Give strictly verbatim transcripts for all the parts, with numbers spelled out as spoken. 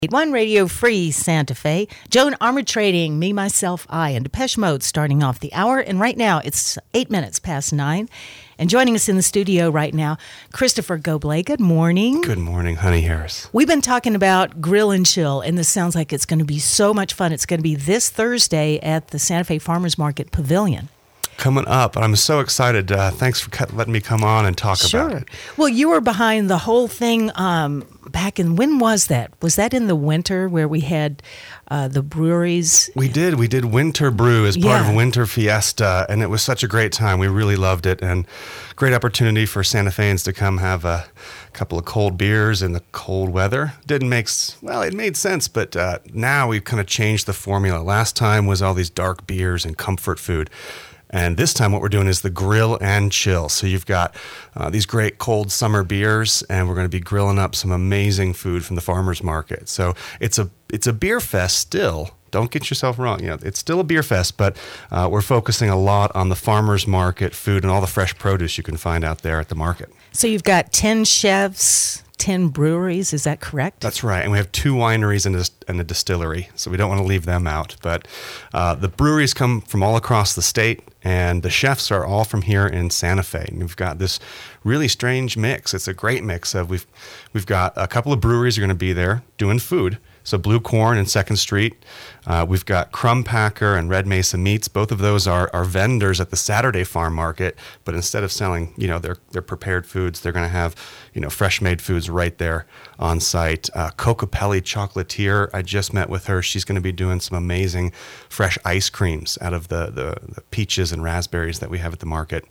One Radio Free Santa Fe. Joan Armored Trading, Me, Myself, I, and Depeche Mode starting off the hour. And right now, it's eight minutes past nine. And joining us in the studio right now, Christopher Goblay. Good morning. Good morning, Honey Harris. We've been talking about Grill and Chill, and this sounds like it's going to be so much fun. It's going to be this Thursday at the Santa Fe Farmers Market Pavilion. Coming up, I'm so excited. Uh, thanks for letting me come on and talk sure. about it. Well, you were behind the whole thing um, back in, when was that? Was that in the winter where we had uh, the breweries? We did. We did Winter Brew as part Yeah. of Winter Fiesta, and it was such a great time. We really loved it, and great opportunity for Santa Feans to come have a couple of cold beers in the cold weather. Didn't make, s- well, it made sense, but uh, now we've kind of changed the formula. Last time was all these dark beers and comfort food. And this time what we're doing is the grill and chill. So you've got uh, these great cold summer beers, and we're going to be grilling up some amazing food from the farmers market. So it's a it's a beer fest still. Don't get yourself wrong. You know, it's still a beer fest, but uh, we're focusing a lot on the farmers market food and all the fresh produce you can find out there at the market. So you've got ten chefs, ten breweries, is that correct? That's right. And we have two wineries and a, and a distillery, so we don't want to leave them out. But uh, the breweries come from all across the state, and the chefs are all from here in Santa Fe. And we've got this really strange mix. It's a great mix of we've we've got a couple of breweries are going to be there doing food. So Blue Corn and Second Street. Uh, we've got Crumb Packer and Red Mesa Meats. Both of those are, are vendors at the Saturday farm market, but instead of selling, you know, their their prepared foods, they're going to have, you know, fresh made foods right there on site. Uh, Cocopelli Chocolatier, I just met with her. She's going to be doing some amazing fresh ice creams out of the, the, the peaches and raspberries that we have at the market.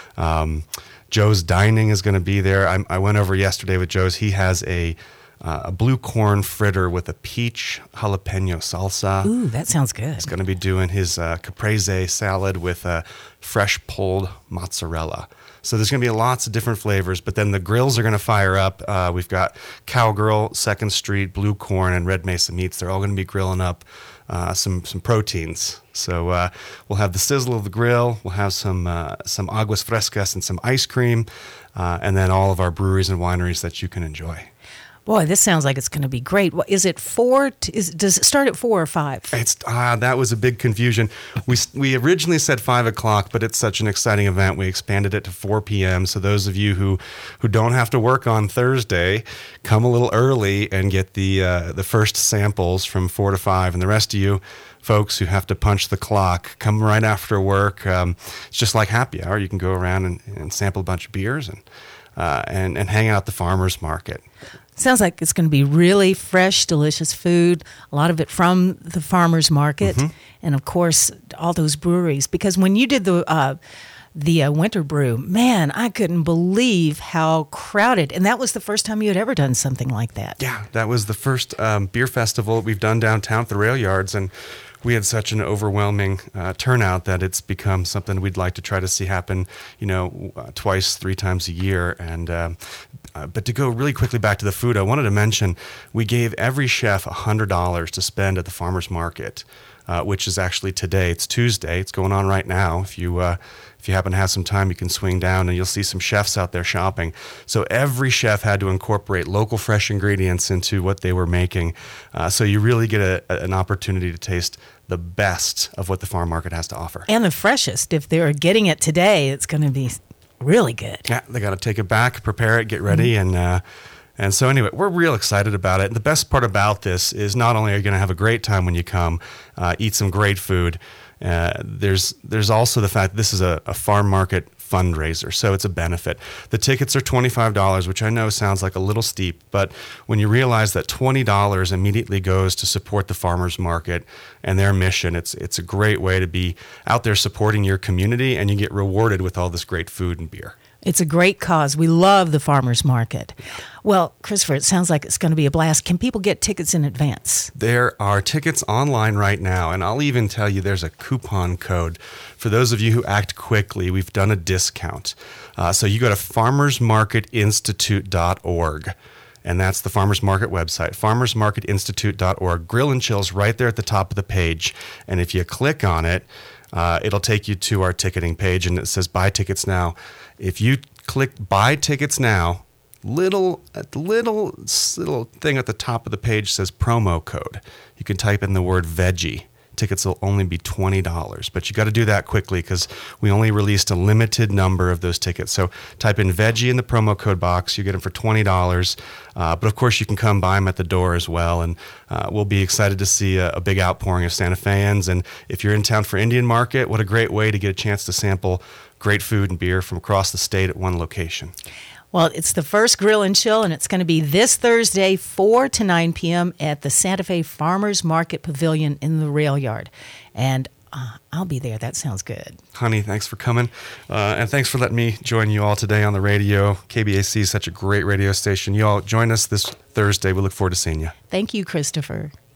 Um, Joe's Dining is going to be there. I, I went over yesterday with Joe's. He has a Uh, a blue corn fritter with a peach jalapeno salsa. Ooh, that sounds good. He's going to be doing his uh, caprese salad with uh, fresh pulled mozzarella. So there's going to be lots of different flavors, but then the grills are going to fire up. Uh, we've got Cowgirl, Second Street, Blue Corn, and Red Mesa Meats. They're all going to be grilling up uh, some some proteins. So uh, we'll have the sizzle of the grill. We'll have some uh, some aguas frescas and some ice cream, uh, and then all of our breweries and wineries that you can enjoy. Boy, this sounds like it's going to be great. What, is it four? To, is, does it start at four or five? It's uh, that was a big confusion. We we originally said five o'clock, but it's such an exciting event. We expanded it to four p.m. So those of you who, who don't have to work on Thursday, come a little early and get the uh, the first samples from four to five. And the rest of you folks who have to punch the clock, come right after work. Um, it's just like happy hour. You can go around and, and sample a bunch of beers and uh, and and hang out at the farmers market. Sounds like it's going to be really fresh, delicious food, a lot of it from the farmers market, Mm-hmm. and of course, all those breweries. Because when you did the uh, the uh, Winter Brew, man, I couldn't believe how crowded. And that was the first time you had ever done something like that. Yeah, that was the first um, beer festival we've done downtown at the rail yards, and we had such an overwhelming uh, turnout that it's become something we'd like to try to see happen, you know, uh, twice, three times a year. And uh, uh, but to go really quickly back to the food, I wanted to mention we gave every chef one hundred dollars to spend at the farmers market, uh, which is actually today. It's Tuesday. It's going on right now. If you uh, if you happen to have some time, you can swing down and you'll see some chefs out there shopping. So every chef had to incorporate local fresh ingredients into what they were making. Uh, so you really get a, a, an opportunity to taste the best of what the farm market has to offer. And the freshest. If they're getting it today, it's going to be really good. Yeah, they got to take it back, prepare it, get ready, mm-hmm. and uh, and so anyway, we're real excited about it. And the best part about this is not only are you going to have a great time when you come, uh, eat some great food. Uh, there's there's also the fact that this is a, a farm market fundraiser, so it's a benefit. The tickets are twenty-five dollars, which I know sounds like a little steep, but when you realize that twenty dollars immediately goes to support the farmers market and their mission, it's it's a great way to be out there supporting your community, and you get rewarded with all this great food and beer. It's a great cause. We love the farmers market. Well, Christopher, it sounds like it's going to be a blast. Can people get tickets in advance? There are tickets online right now, and I'll even tell you there's a coupon code. For those of you who act quickly, we've done a discount. Uh, so you go to farmers market institute dot org, and that's the Farmers Market website, farmers market institute dot org. Grill and Chill's right there at the top of the page, and if you click on it, uh, it'll take you to our ticketing page, and it says buy tickets now. If you click buy tickets now, little little little thing at the top of the page says promo code. You can type in the word veggie. Tickets will only be twenty dollars, but you got to do that quickly because we only released a limited number of those tickets. So type in veggie in the promo code box. You get them for twenty dollars. Uh, but of course, you can come buy them at the door as well. And uh, we'll be excited to see a, a big outpouring of Santa Feans. And if you're in town for Indian Market, what a great way to get a chance to sample great food and beer from across the state at one location. Well, it's the first Grill and Chill, and it's going to be this Thursday, four to nine p.m. at the Santa Fe Farmers Market Pavilion in the Rail Yard. And uh, I'll be there. That sounds good. Honey, thanks for coming. Uh, and thanks for letting me join you all today on the radio. K B A C is such a great radio station. You all join us this Thursday. We look forward to seeing you. Thank you, Christopher.